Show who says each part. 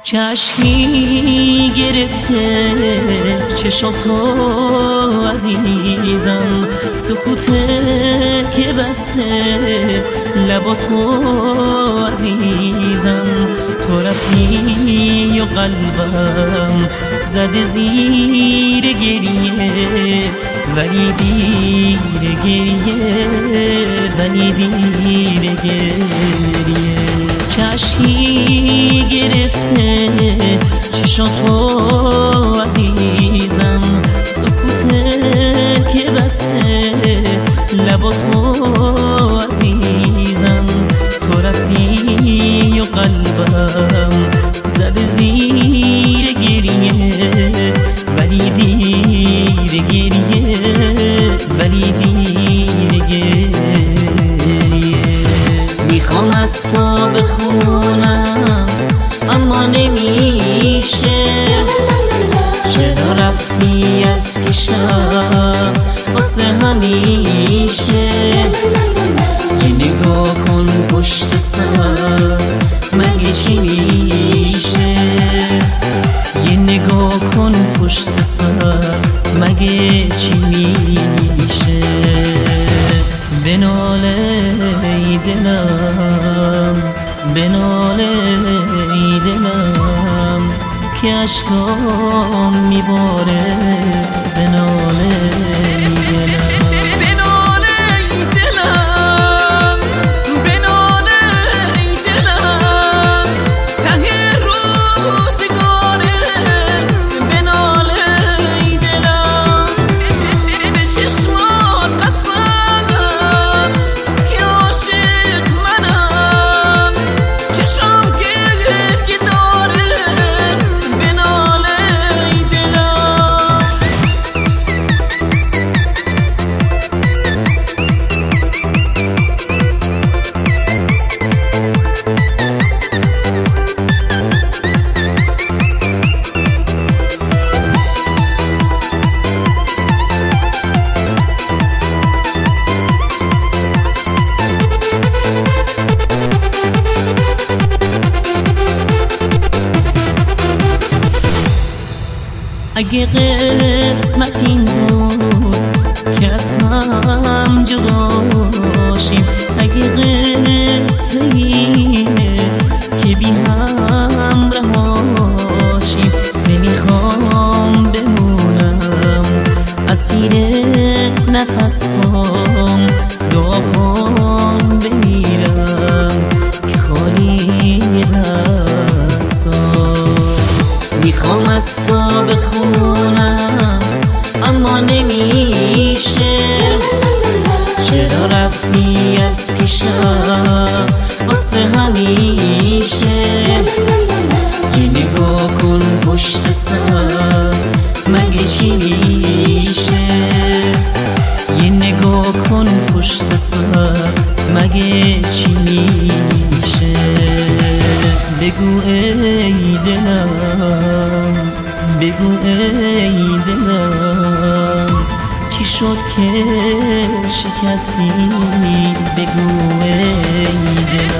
Speaker 1: چشکی گرفته چشاتو عزیزم، سکوته که بسته لباتو عزیزم. تو رفتی و قلبم زده زیر گریه، ولی دیر گریه، ولی دیر گریه. چشکی گرفته چشاتو عزیزم، سکوته که بسته لباتو عزیزم. تو رفتی و قلبم زده زیر گریه، ولی دیر گریه، ولی دیر گریه. میخوام از تو بخونم اما نمیشه، چرا رفتی از پیشم واسه همیشه. یه نگاه کن پشت سر مگه چی میشه، یه نگاه کن پشت سر مگه چی میشه. بناله ای دلم، بناله ای دلم که اشکام میباره. بناله ای دلم، اگه قسمت این بود که از هم جدا شیم، اگه قصه اینه که بی هم رهاشیم، نمیخوام بمونم اسیر نفسهام، دعاهام بمیرم که خالی دستام. میخوام از تو بخونم اما نمیشه، چرا رفتی از پیشم واسه همیشه. یه نگاه کن پشت سر مگه چی میشه، یه نگاه کن پشت سر مگه چی میشه. بگو ای دلم، بگو ای دلم چی شد که شکستی. بگو ای دلم.